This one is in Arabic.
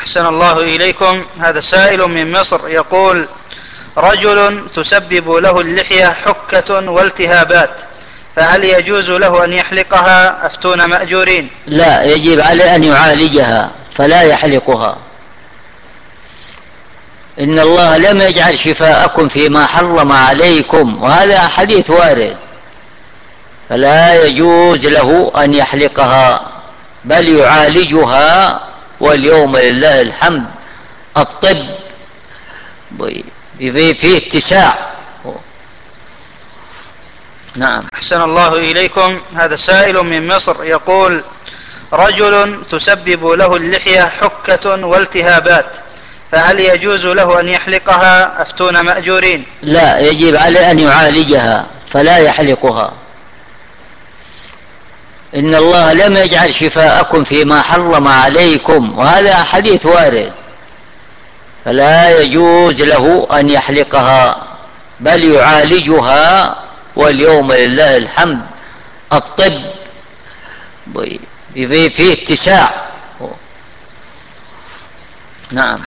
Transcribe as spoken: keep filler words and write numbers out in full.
أحسن الله إليكم. هذا سائل من مصر يقول: رجل تسبب له اللحية حكة والتهابات، فهل يجوز له أن يحلقها؟ أفتون مأجورين. لا، يجب عليه أن يعالجها فلا يحلقها. إن الله لم يجعل شفاءكم فيما حرم عليكم، وهذا حديث وارد، فلا يجوز له أن يحلقها بل يعالجها. واليوم لله الحمد الطب فيه اتساع. نعم. أحسن الله إليكم. هذا سائل من مصر يقول: رجل تسبب له اللحية حكة والتهابات، فهل يجوز له أن يحلقها؟ أفتون مأجورين. لا، يجب عليه أن يعالجها فلا يحلقها. إن الله لم يجعل شفاءكم فيما حرم عليكم، وهذا حديث وارد، فلا يجوز له أن يحلقها بل يعالجها. واليوم لله الحمد الطب فيه اتساع. نعم.